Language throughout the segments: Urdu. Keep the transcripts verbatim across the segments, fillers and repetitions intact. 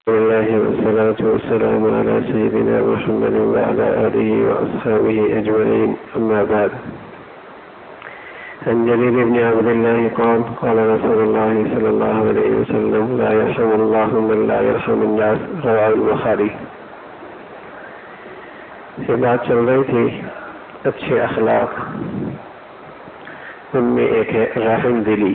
الله والصلاة والسلام على سيدنا محمد وعلى آله وأصحابه أجمعين، أما بعد. عن جرير بن عبد الله قال قال رسول الله صلى الله عليه وسلم لا يرحم الله من لا يرحم الناس، رواه البخاری. یہ بات چل رہی تھی اچھے اخلاق، ان میں ایک ہے رحم دلی.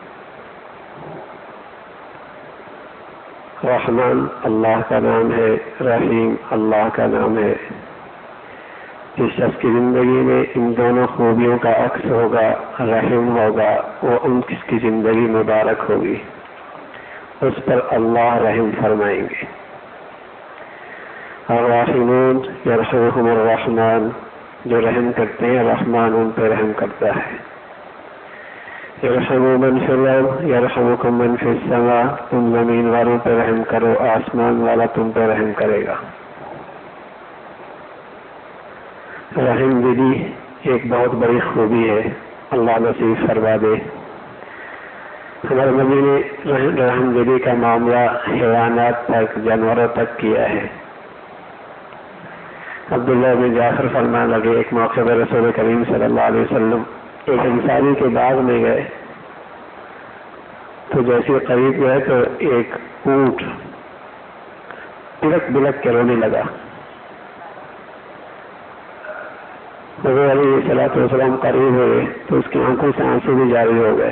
رحمان اللہ کا نام ہے، رحیم اللہ کا نام ہے. جس شخص کی زندگی میں ان دونوں خوبیوں کا عکس ہوگا، رحم ہوگا، وہ ان کی زندگی مبارک ہوگی، اس پر اللہ رحم فرمائیں گے. الراحمون یرحمہم الرحمن، جو رحم کرتے ہیں رحمان ان پہ رحم کرتا ہے. یرحم من فی الارض یرحمکم من فی السماء، تم زمین والوں پہ رحم کرو، آسمان والا تم پہ رحم کرے گا. رحم دلی ایک بہت بڑی خوبی ہے، اللہ نصیب فرما دے. ہمارے نبی نے رحم دلی کا معاملہ حیوانات تک، جانوروں تک کیا ہے. عبداللہ بن جعفر فرمانے لگے ایک موقع پر رسول کریم صلی اللہ علیہ وسلم ایک انسانی کے باغ میں گئے تو جیسے قریب گئے تو ایک اونٹ بلک بلک کے رونے لگا. حضور علیہ الصلوۃ والسلام قریب ہوئے تو اس کی آنکھوں سے آنسو بھی جاری ہو گئے.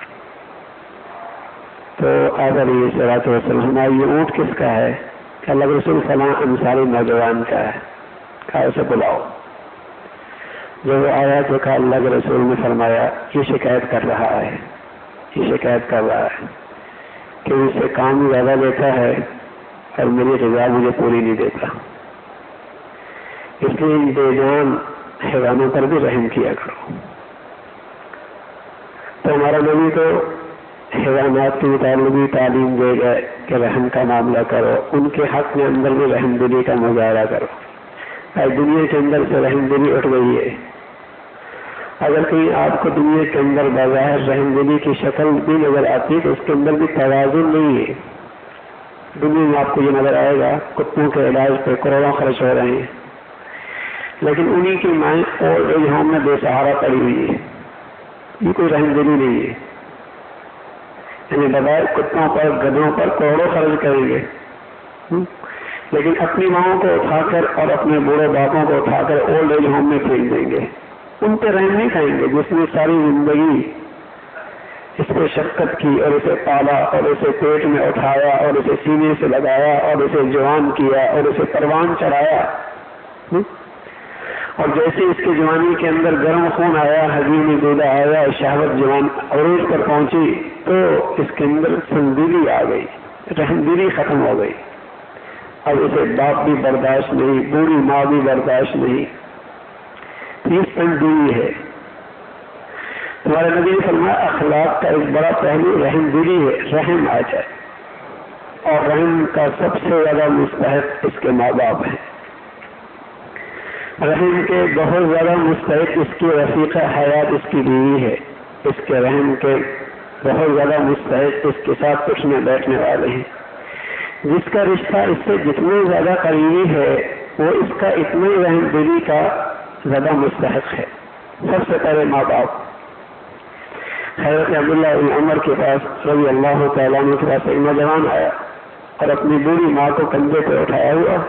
تو آپ علیہ الصلوۃ والسلام، یہ اونٹ کس کا ہے؟ کہ اللہ کے رسول فلاں انصاری نوجوان کا ہے. کہا اسے بلاؤ. جب وہ آیا تو کہا اللہ کے رسول نے فرمایا یہ شکایت کر رہا ہے، یہ شکایت کر رہا ہے کہ اس سے کام زیادہ لیتا ہے اور میری غذا مجھے پوری نہیں دیتا. اس لیے ان بے جان حیوانوں پر بھی رحم کیا کرو. تو ہمارا نبی تو حیوانات کے متعلق بھی تعلیم دے گئے کہ رحم کا معاملہ کرو، ان کے حق میں اندر بھی رحم دلی کا مظاہرہ کرو. آج دنیا کے اندر سے رحم دلی اٹھ گئی ہے. اگر کہیں آپ کو دنیا کے اندر بظاہر رحم دلی کی شکل بھی نظر آتی ہے تو اس کے اندر بھی توازن نہیں ہے. دنیا میں آپ کو یہ نظر آئے گا کتوں کے علاج پہ کروڑوں خرچ ہو رہے ہیں، لیکن انہی کی مائیں اور رجحان میں بے سہارا پڑی ہوئی ہے. یہ کوئی رحم دلی نہیں ہے. یعنی بغیر کتوں پر، گدھوں پر کروڑوں خرچ کریں گے، لیکن اپنی ماؤں کو اٹھا کر اور اپنے بوڑھے باپوں کو اٹھا کر اولڈ ایج ہوم میں پھینک دیں گے. ان پہ رحم نہیں کھائیں گے جس نے ساری زندگی اس پہ شفقت کی اور اسے پالا اور اسے پیٹ میں اٹھایا اور اسے سینے سے لگایا اور اسے جوان کیا اور اسے پروان چڑھایا. اور جیسے اس کی جوانی کے اندر گرم خون آیا، حزین دودہ آیا، شہوت جوان عروج پر پہنچی تو اس کے اندر سنجیدگی آ گئی، رحم دلی ختم ہو گئی. اب اسے باپ بھی برداشت نہیں، بوڑھی ماں بھی برداشت نہیں. یہ سنجیدگی ہے. ہمارے نبی نے فرمایا اخلاق کا ایک بڑا پہلو رحم دلی ہے، رحم آ جائے. اور رحم کا سب سے زیادہ مستحق اس کے ماں باپ ہیں. رحم کے بہت زیادہ مستحق اس کی رفیقہ حیات اس کی بیوی ہے. اس کے رحم کے بہت زیادہ مستحق اس کے ساتھ اٹھنے بیٹھنے والے ہیں. جس کا رشتہ اس سے جتنے زیادہ قریبی ہے وہ اس کا اتنے رحم دلی کا زیادہ مستحق ہے. سب سے پہلے ماں باپ. حضرت عبداللہ بن عمر کے پاس رضی اللہ تعالیٰ عنہ کے پاس ایک نوجوان آیا اور اپنی بوڑھی ماں کو کندھے پہ اٹھایا ہوا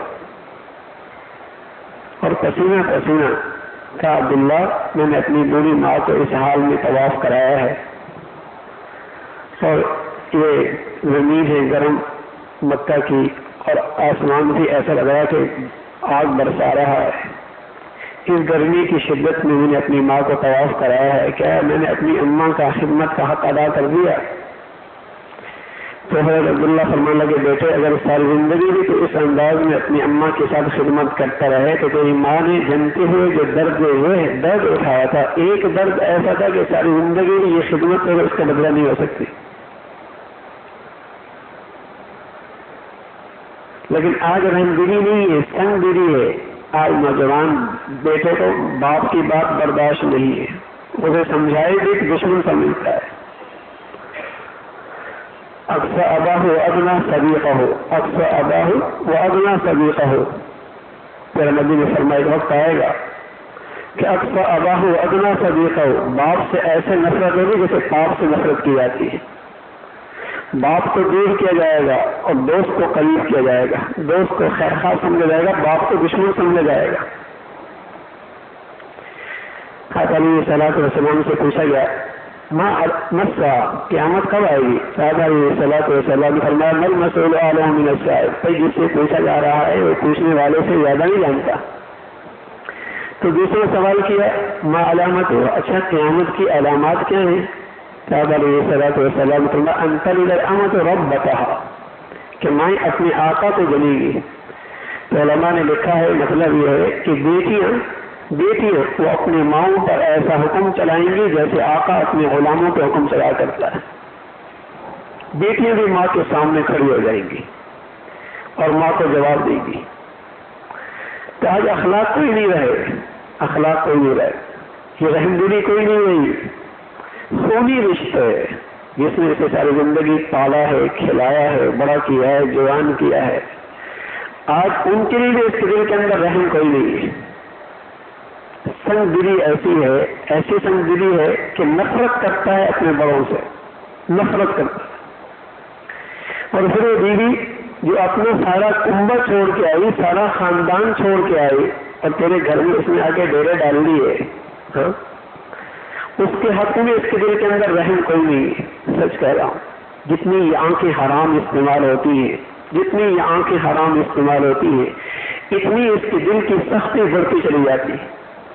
اور پسینہ پسینہ کہا عبداللہ میں نے اپنی بوڑھی ماں کو اس حال میں طواف کرایا ہے اور یہ زمین ہے گرم مکہ کی اور آسمان بھی ایسا لگ رہا کہ آگ برسا رہا ہے. اس گرمی کی شدت میں میں نے اپنی ماں کو طواف کرایا ہے، کیا میں نے اپنی اماں کا خدمت کا حق ادا کر دیا؟ تو حضرت عبداللہ فرمانے لگے بیٹے اگر ساری زندگی بھی تو اس انداز میں اپنی اماں کے ساتھ خدمت کرتا رہے تو تیری ماں نے جنتے ہوئے جو درد ہوئے درد اٹھایا تھا، ایک درد ایسا تھا کہ ساری زندگی میں یہ خدمت تو اس کا بدلہ نہیں ہو سکتی. لیکن آج رحم دلی نہیں ہے، سنگ دلی ہے. آج نوجوان بیٹے کو باپ کی بات برداشت نہیں ہے، اسے سمجھائے بھی دشمن سمجھتا ہے. اقصى اباہ وادنى صدیقہ، اقصى اباہ وادنى صدیقہ. میرے نبی نے فرمایا ایک وقت آئے گا کہ اقصى اباہ وادنى صدیقہ، باپ سے ایسے نفرت ہوگی جیسے باپ سے نفرت کی جاتی ہے. باپ کو دور کیا جائے گا اور دوست کو قریب کیا جائے گا، دوست کو خیر خواہ سمجھا جائے گا، باپ کو دشمن سمجھا جائے گا. حضرت علیہ صلاۃ والسلام سے پوچھا گیا ماں مسا، قیامت کب آئے گی؟ صاحب علیہ صلاۃ والسلام نے فرمایا مل مسئول عالم من السائل، بھائی جس سے پوچھا جا رہا ہے وہ پوچھنے والے سے زیادہ نہیں جانتا. تو دوسرے سوال کیا ماں علامت ہو، اچھا قیامت کی علامات کیا ہیں؟ صاحب علیہ صلاۃ والسلام نے فرمایا ان تلد الامۃ ربتها، کہ مائیں اپنے آقا کو جنے گی. تو علماء نے لکھا ہے مطلب یہ ہے کہ بیٹیاں بیٹیاں وہ اپنے ماؤں پر ایسا حکم چلائیں گی جیسے آقا اپنے غلاموں پہ حکم چلا کرتا ہے. بیٹیاں بھی ماں کے سامنے کھڑی ہو جائیں گی اور ماں کو جواب دے گی. تو آج اخلاق کوئی نہیں رہے، اخلاق کوئی نہیں رہے، یہ رحم دلی کوئی نہیں رہی. خونی رشتے ہے جس نے اسے ساری زندگی پالا ہے، کھلایا ہے، بڑا کیا ہے، جوان کیا ہے. آج ان کے لیے اس کے دل کے اندر رحم کوئی نہیں ہے. سنگ دلی ایسی ہے، ایسی سنگ دلی ہے کہ نفرت کرتا ہے اپنے بڑوں سے، نفرت کرتا ہے. اور پھر وہ بیوی جو اپنا سارا کنبہ چھوڑ کے آئی، سارا خاندان چھوڑ کے آئی اور تیرے گھر میں اس نے آ کے ڈیرے ڈال دیے، ہاں، اس کے حق میں اس کے دل کے اندر رحم کوئی نہیں ہے. سچ کہہ رہا ہوں، جتنی یہ آنکھیں حرام استعمال ہوتی ہیں، جتنی یہ آنکھیں حرام استعمال ہوتی ہیں، اتنی اس کے دل کی سختی بڑھتی چلی جاتی ہے.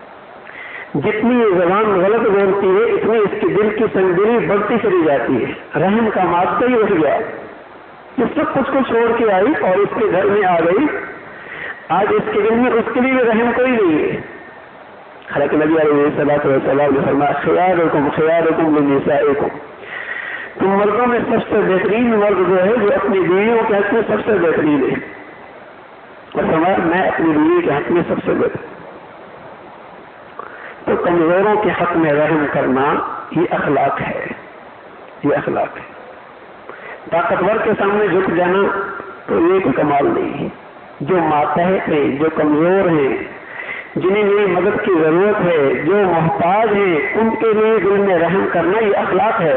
جتنی یہ زبان غلط بولتی ہے اتنی اس کے دل کی سنگدلی بڑھتی چلی جاتی ہے. رحم کا مادہ ہی اٹھ گیا. جس سب کچھ کو چھوڑ کے آئی اور اس کے گھر میں آ گئی، آج اس کے دل میں اس کے لیے رحم کوئی نہیں ہے. حالانکہ نبی علیہ الصلوۃ والسلام نے فرمایا خیارکم خیارکم لنسائکم، تم مردوں میں سب سے بہترین مرد جو ہے جو اپنی بیویوں کے حق میں سب سے بہترین ہے. اور فرمایا میں اپنی بیوی کے حق میں سب سے بہتر. تو کمزوروں کے حق میں رحم کرنا یہ اخلاق ہے، یہ اخلاق ہے. طاقتور کے سامنے جھک جانا تو یہ کوئی کمال نہیں ہے. جو ماتحت ہیں، جو کمزور ہیں، جنہیں میری مدد کی ضرورت ہے، جو محتاج ہیں، ان کے لیے دل میں رحم کرنا یہ اخلاق ہے.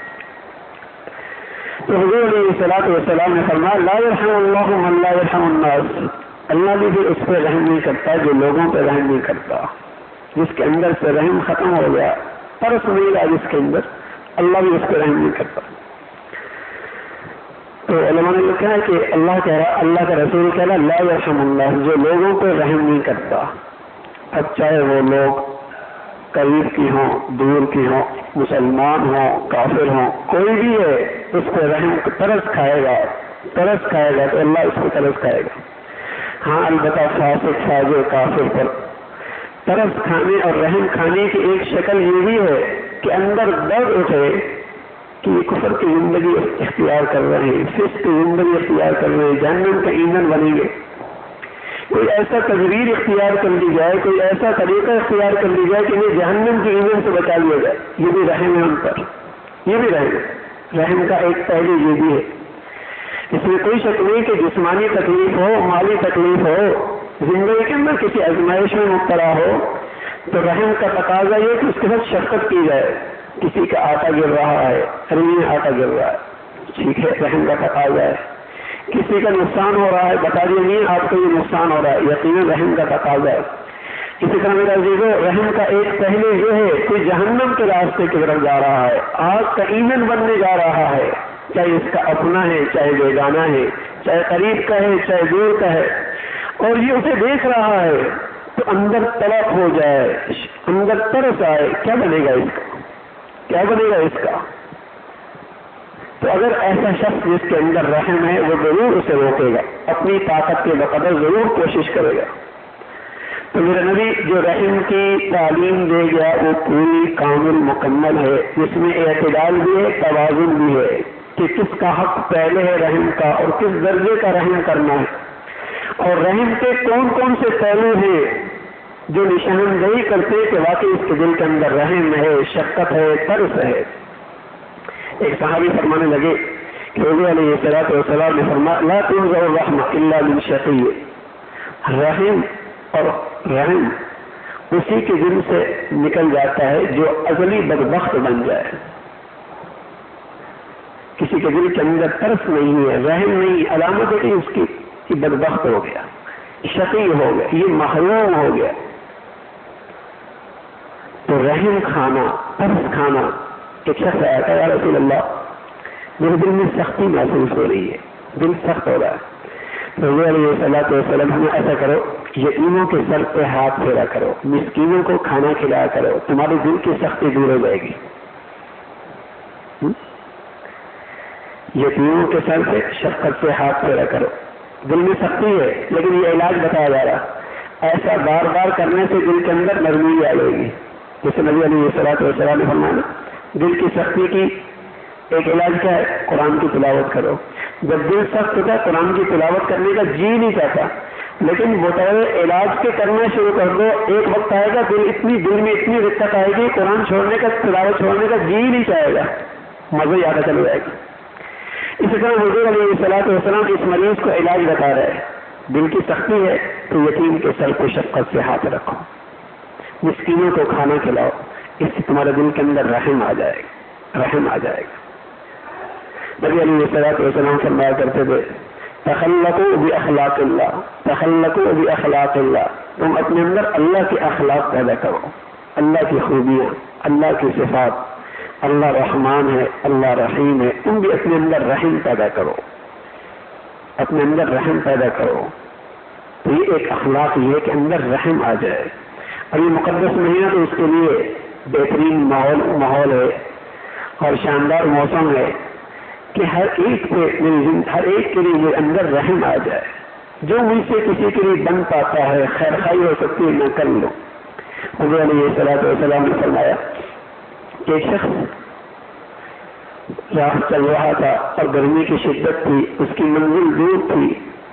تو حضور علیہ الصلوۃ والسلام نے فرمایا لا یرحم اللہ من لا یرحم الناس، اللہ بھی پھر اس پہ رحم نہیں کرتا جو لوگوں پہ رحم نہیں کرتا. جس کے اندر سے رحم ختم ہو گیا، ترس نہیں رہا جس کے اندر، اللہ بھی اس پہ رحم نہیں کرتا. تو علماء نے لکھا ہے کہ اللہ کہہ رہا، اللہ کا رسول کہہ رہا لا یرحم اللہ، جو لوگوں پہ رحم نہیں کرتا. اب چاہے وہ لوگ قریب کی ہوں، دور کی ہوں، مسلمان ہوں، کافر ہوں، کوئی بھی ہے، اس پہ رحم ترس کھائے گا، ترس کھائے گا تو اللہ اس کو ترس کھائے گا. ہاں البتہ فاسق فاجر کافر پر ترس کھانے اور رحم کھانے کی ایک شکل یہ بھی ہے کہ اندر درد اٹھے کہ یہ کفر کی زندگی اختیار کر رہے ہیں، فسق کی زندگی اختیار کر رہے ہیں، جہنم کا ایندھن بنیں گے. کوئی ایسا تدبیر اختیار کر لی جائے، کوئی ایسا طریقہ اختیار کر لی جائے کہ انہیں جہنم کے ایندھن سے بچا لیا جائے. یہ بھی رحم ہے ان پر، یہ بھی رحم ہے. رحم کا ایک پہلو یہ بھی ہے. اس میں کوئی شک نہیں کہ جسمانی تکلیف ہو، مالی تکلیف ہو، زندگی کے اندر کسی آزمائش میں مبتلا ہو تو رحم کا تقاضا یہ کہ اس کے ساتھ شفقت کی جائے. کسی کا آٹا گر رہا ہے، ارے آٹا گر رہا ہے، ٹھیک ہے، رحم کا تقاضا ہے. کسی کا نقصان ہو رہا ہے، بتا دیے نہیں آپ کو یہ نقصان ہو رہا ہے، یقیناً رحم کا تقاضا ہے. اسی طرح میرا عزیزو، رحم کا ایک پہلو یہ ہے کوئی جہنم کے راستے کی طرف جا رہا ہے، آگ کا ایندھن بننے جا رہا ہے، چاہے اس کا اپنا ہے، چاہے بیگانہ ہے، چاہے قریب کا ہے، چاہے دور کا ہے، اور یہ اسے دیکھ رہا ہے تو اندر تڑپ ہو جائے، اندر ترس آئے، کیا بنے گا اس کا، کیا بنے گا اس کا. تو اگر ایسا شخص جس کے اندر رحم ہے وہ ضرور اسے روکے گا، اپنی طاقت کے بقدر ضرور کوشش کرے گا. تو میرا نبی جو رحم کی تعلیم دے گیا وہ پوری کامل مکمل ہے، جس میں اعتدال بھی ہے، توازن بھی ہے کہ کس کا حق پہلے ہے رحم کا اور کس درجے کا رحم کرنا ہے، اور رحم کے کون کون سے پہلو ہیں جو نشاندہی کرتے کہ واقعی اس کے دل کے اندر رحم ہے، شفقت ہے، ترس ہے. ایک صحابی فرمانے لگے کہ حضور علیہ الصلوۃ والسلام نے فرمایا لا تنزع الرحمہ الا من شقی، رحم اور رحم اسی کے دل سے نکل جاتا ہے جو ازلی بدبخت بن جائے. کسی کے دل کے اندر ترس نہیں ہے، رحم نہیں، علامت ہے کہ اس کی بدبخت ہو گیا، شقی ہو گیا، یہ محروم ہو گیا. تو رحم کھانا، ترس کھانا. ایک شخص آیا تھا یا رسول اللہ میرے دل میں سختی محسوس ہو رہی ہے، دل سخت ہو رہا ہے. حضور علیہ الصلوۃ والسلام ہمیں ایسا کرو یتیموں کے سر پہ ہاتھ پھیرا کرو، مسکینوں کو کھانا کھلایا کرو، تمہارے دل کی سختی دور ہو جائے گی. یتیموں کے سر پہ شفقت سے ہاتھ پھیرا کرو. دل میں سختی ہے لیکن یہ علاج بتایا جا رہا، ایسا بار بار کرنے سے دل کے اندر نرمی آ جائے گی. جیسے نبی علیہ الصلوۃ والسلام نے فرمایا دل کی سختی کی ایک علاج کیا ہے؟ قرآن کی تلاوت کرو. جب دل سخت ہوتا ہے قرآن کی تلاوت کرنے کا جی نہیں چاہتا، لیکن بطور علاج کے کرنا شروع کر دو، ایک وقت آئے گا دل اتنی دل میں اتنی رقت آئے گی قرآن چھوڑنے کا، تلاوت چھوڑنے کا جی نہیں چاہے گا، مزہ ہی آتا چل جائے گا. اسی طرح حضور علیہ الصلوۃ والسلام اس مریض کو علاج بتا رہے ہیں. دل کی سختی ہے تو یتیم کے سر کو شفقت سے ہاتھ رکھو، مسکینوں کو کھانا کھلاؤ، اس سے تمہارے دل کے اندر رحم آ جائے گا، رحم آ جائے گا. نبی علیہ الصلوۃ والسلام فرمایا کرتے تھے تخلقوا باخلاق اللہ، تخلقوا باخلاق اللہ، تم اپنے اندر اللہ کے اخلاق پیدا کرو، اللہ کی خوبیاں، اللہ کی صفات. اللہ رحمان ہے، اللہ رحیم ہے، تم بھی اپنے اندر رحم پیدا کرو، اپنے اندر رحم پیدا کرو. تو یہ ایک اخلاق یہ ہے کہ اندر رحم آ جائے. اور یہ مقدس مہینہ تو اس کے لیے بہترین ماحول ماحول ہے اور شاندار موسم ہے کہ ہر ایک پہ ہر ایک کے لیے میرے اندر رحم آ جائے. جو مجھ سے کسی کے لیے بن پاتا ہے، خیر خائی ہو سکتی ہے، میں کر لوں. حضور علیہ الصلوۃ والسلام نے فرمایا کہ ایک شخص راہ چل رہا تھا اور گرمی کی شدت تھی، اس کی منزل دور تھی،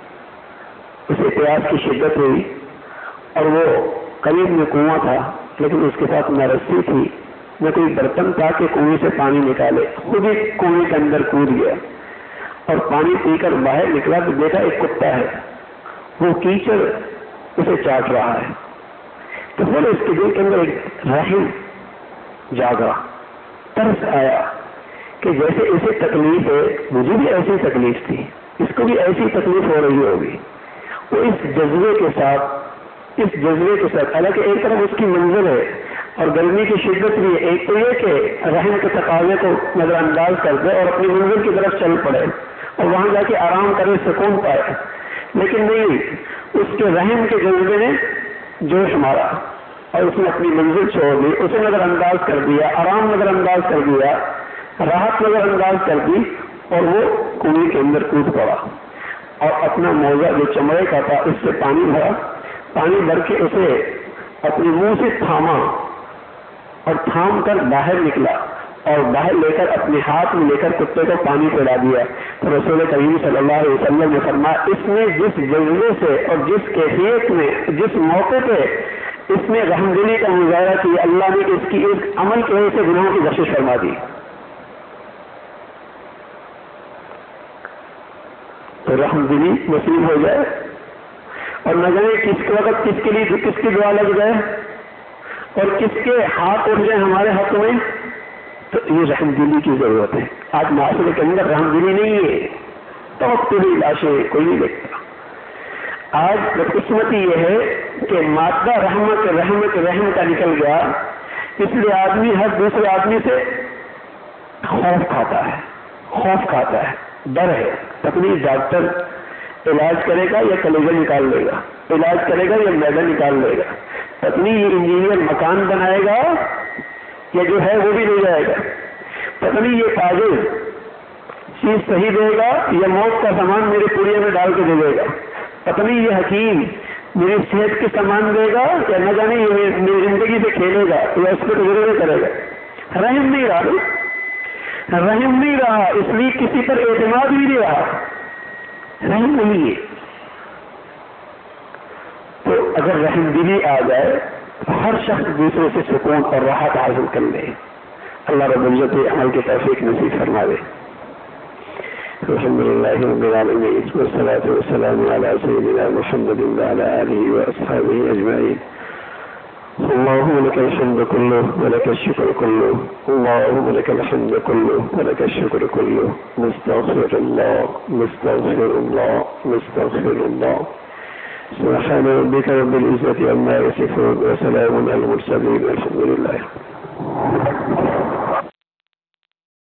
اسے پیاس کی شدت ہوئی اور وہ قریب میں کنواں تھا لیکن اس کے ساتھ نہ رسی تھی نہ کوئی برتن تھا کہ کنویں سے پانی نکالے. خود ہی کنویں کے اندر کود گیا اور پانی پی کر باہر نکلا تو دیکھا ایک کتا ہے، وہ کیچڑ اسے چاٹ رہا ہے. تو پھر اس کے دل کے اندر ایک رحم جاگا، ترس آیا کہ جیسے اسے تکلیف ہے مجھے بھی ایسی تکلیف تھی، اس کو بھی ایسی تکلیف ہو رہی ہوگی. وہ اس جذبے کے ساتھ اس جذبے کے ساتھ حالانکہ ایک طرف اس کی منزل ہے اور گرمی کی شدت بھی ہے، ایک تو یہ کہ رحم کے تقاضے کو نظر انداز کر دے اور اپنی منزل کی طرف چل پڑے اور وہاں جا کے آرام کرے، سکون پائے. لیکن نہیں، اس کے رحم کے جذبے نے جوش مارا اور اس نے اپنی منزل چھوڑ دی، اسے نظر انداز کر دیا، آرام نظر انداز کر دیا، راحت نظر انداز کر دی اور وہ کنویں کے اندر کود پڑا اور اپنا موزہ جو چمڑے کا تھا اس سے پانی بھرا، پانی بھر کے اسے اپنے منہ سے تھاما اور تھام کر باہر نکلا اور باہر لے کر اپنے ہاتھ میں لے کر کتے کو پانی پلا دیا. تو رسول کریم صلی اللہ علیہ وسلم نے فرمایا اس نے جس جذبے سے اور جس کیفیت میں جس موقع پہ اس نے رحم دلی کا مظاہرہ کیا، اللہ نے اس کی ایک عمل کی وجہ سے گناہوں کی بخشش فرما دی. تو رحم دلی نصیب ہو جائے اور نہ جانے کس کے وقت کس کے لیے کس کی دعا لگ جائے اور کس کے ہاتھ اٹھ جائے ہمارے حق میں. تو یہ رحم دلی کی ضرورت ہے. آج معاشرے کے اندر رحم دلی نہیں ہے، تو پوری لاشیں کوئی نہیں دیکھتا. آج بدقسمتی یہ ہے کہ مادہ رحمت رحمت رحم کا نکل گیا، اس لیے آدمی ہر دوسرے آدمی سے خوف کھاتا ہے، خوف کھاتا ہے، ڈر ہے. تکلیف ڈاکٹر علاج کرے گا یا کلیجہ نکال لے گا، علاج کرے گا یا میدہ نکال لے گا. پتنی یہ انجینئر مکان بنائے گا یا جو ہے وہ بھی لے جائے گا. پتنی یہ تاجر چیز صحیح دے گا یا موت کا سامان میرے پوڑیے میں ڈال کے دے دے گا. پتنی یہ حکیم میری صحت کے سامان دے گا یا نہ جانے یہ میری زندگی سے کھیلے گا یا اس پہ تجربے کرے گا. رحم نہیں رہا، رحم نہیں رہا، اس لیے کسی پر اعتماد بھی نہیں رہا، رحم نہیں ہے. تو اگر رحم دلی آ جائے تو ہر شخص دوسرے سے سکون اور راحت حاصل کر لے. اللہ رب العزت عمل کی توفیق نصیب فرما دے. الحمد لله رب العالمين، والصلاة والسلام على سيدنا محمد وعلى آله وأصحابه أجمعين. اللهم لك الحمد كله ولك الشكر كله، اللهم لك الحمد كله ولك الشكر كله. نستغفر الله نستغفر الله نستغفر الله. سبحان ربك رب العزة عما يصفون، وسلام على المرسلين، الحمد لله.